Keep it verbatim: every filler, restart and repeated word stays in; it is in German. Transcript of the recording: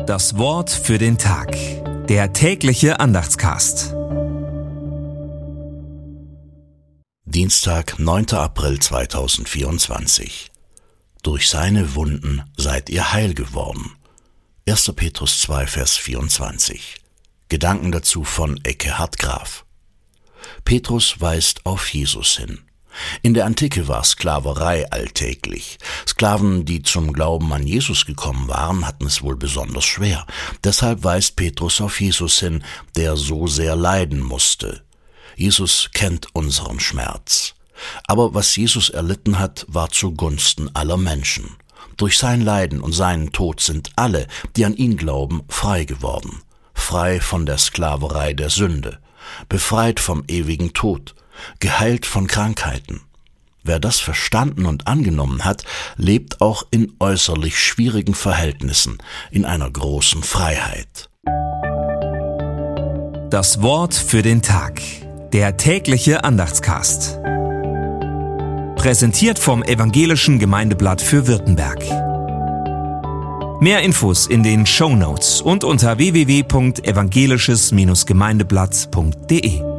Das Wort für den Tag. Der tägliche Andachtscast. Dienstag, neunter April zweitausendvierundzwanzig. Durch seine Wunden seid ihr heil geworden. erster Petrus zwei, Vers vierundzwanzig. Gedanken dazu von Ekkehard Graf. Petrus weist auf Jesus hin. In der Antike war Sklaverei alltäglich. Sklaven, die zum Glauben an Jesus gekommen waren, hatten es wohl besonders schwer. Deshalb weist Petrus auf Jesus hin, der so sehr leiden musste. Jesus kennt unseren Schmerz. Aber was Jesus erlitten hat, war zugunsten aller Menschen. Durch sein Leiden und seinen Tod sind alle, die an ihn glauben, frei geworden. Frei von der Sklaverei der Sünde, befreit vom ewigen Tod, geheilt von Krankheiten. Wer das verstanden und angenommen hat, lebt auch in äußerlich schwierigen Verhältnissen, in einer großen Freiheit. Das Wort für den Tag. Der tägliche Andachtscast. Präsentiert vom Evangelischen Gemeindeblatt für Württemberg. Mehr Infos in den Shownotes und unter w w w punkt evangelisches Gemeindeblatt punkt de.